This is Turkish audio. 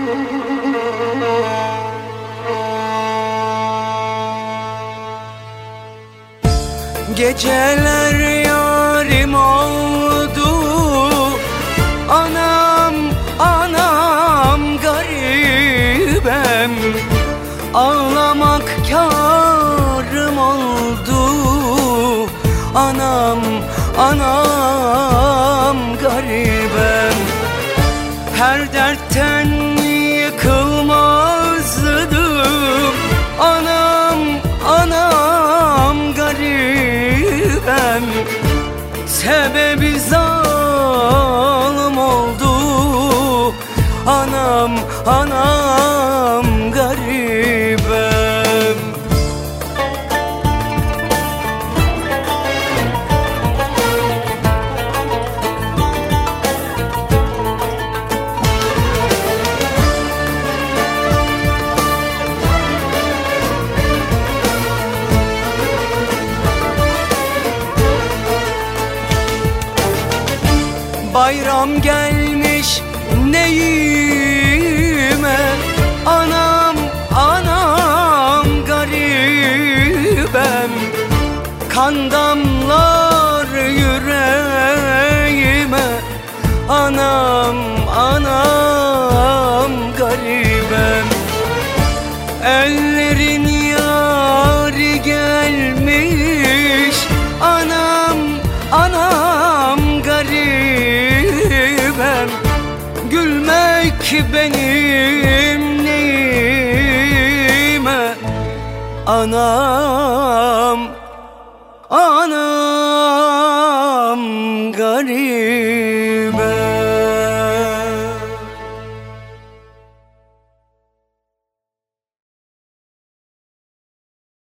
Geceler yarim oldu, anam, anam garibem. Ağlamak kârım oldu, anam, anam garibem. Her dertten yıkılmazdım, anam, anam garibem. Sebebi zalim oldu, anam, anam garibem. Bayram gelmiş neyime, anam, anam garibem. Kan damlar yüreğime, anam, anam garibem. Ellerin yâri gelmiş, anam, anam garibem. Gülmek benim neyime, anam, anam